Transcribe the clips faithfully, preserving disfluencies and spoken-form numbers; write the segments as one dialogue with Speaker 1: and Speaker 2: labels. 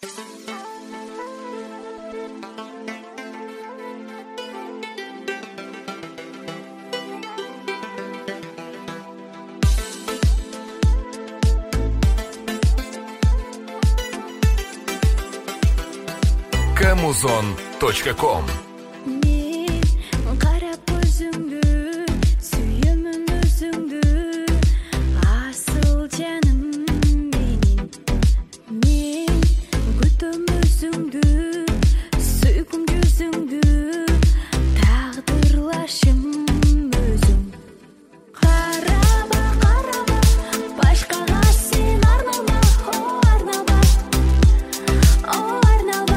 Speaker 1: камузон точка ком.
Speaker 2: Мен қарап өзіңді, сүйемін өзіңді, асыл жаным менен. Мен күтім өзіңді, сүйкім жүзіңді, тағдырлашым өзің. Қараба, қараба, башқаға сен арналма, о арналма, о арналма.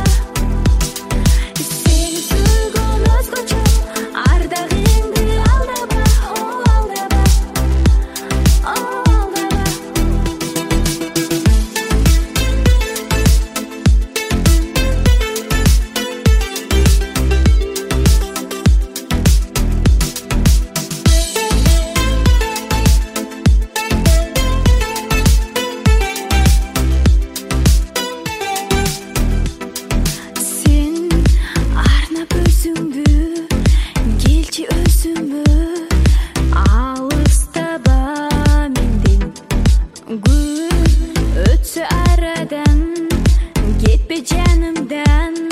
Speaker 2: Сені сүйген өзгөчө, ардагыңды алдама, о алдама, о алдама. Сен арнап өзіңді, келші өзіме, алыстаба менден. Күн өтсе арадан, кетпе жанымдан.